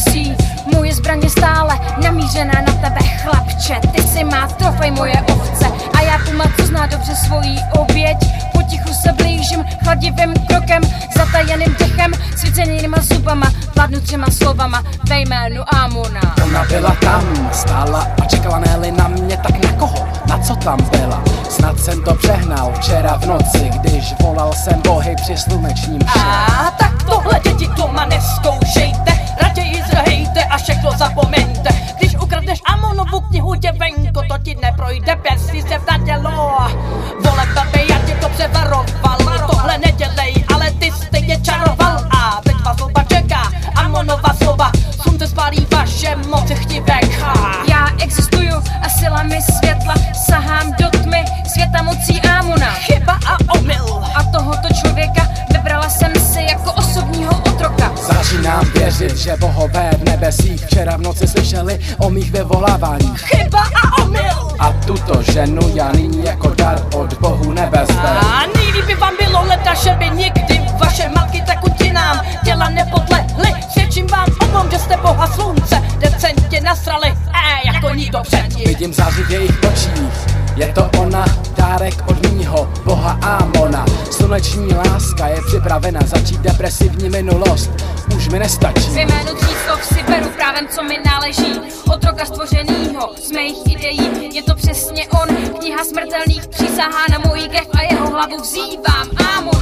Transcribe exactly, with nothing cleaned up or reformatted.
depresí. Moje zbraně stále namířená na tebe, chlapče. Ty si má trofej, moje ovce. A já puma, co zná dobře svojí oběť. Potichu se blížím chladivým krokem, zatajeným dechem, svícenýma zubama, vládnu třema slovama ve jménu Amona. Ona byla tam, stála a čekala, ne-li na mě, tak na koho? Na co tam byla? Snad jsem to přehnal včera v noci, když volal jsem bohy při slunečním vše. A tak tohle děti doma neskoušejte, raději zrhejte a všechno zapomeňte. Když ukradneš Amonovu knihu, děvenko, to ti neprojde, pěstí se vdadělo. Vole blbej, já tě to převaroval, tohle nedělej, ale ty stejně čaroval. A teď vás zloba čeká, Amonova slova, slunce spálí vaše moci chtivek. Já existuju a silami světla sahám do tmy světa mocí Amona. Chyba a omyl. A tohoto člověka vybrala jsem si jako osobního otroka. Září nám věřit, že bohové v nebesích včera v noci slyšeli o mých vyvoláváních. Chyba a omyl. A tuto ženu já nyní jako dar od bohu nebesné. A nejlíp by vám bylo leta, že by nikdy vaše matky tekutinám těla nepodlehly. Svědčím vám obom, že jste boha slunce decentně nasrali, eh, jako nikdo předtím. Vidím záři v jejich očích, je to ona, dárek od mýho boha Amona. Sluneční láska je připravena začít depresivní minulost, už mi nestačí. V jménu tří slov si beru právem, co mi náleží, otroka stvořenýho z mých ideí. Je to přesně on, kniha smrtelných přísahá na mojí kev a jeho hlavu vzývám Amon.